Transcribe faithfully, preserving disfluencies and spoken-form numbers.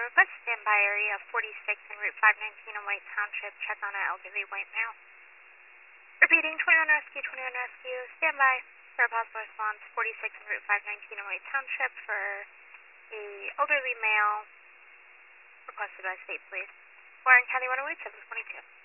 request standby area forty-six en route five nineteen in White Township. Check on an elderly white male. Repeating, twenty-one Rescue, twenty-one Rescue, standby for a possible response forty-six en route five nineteen in White Township for a elderly male requested by state police. Warren County one oh eight, seven twenty-two.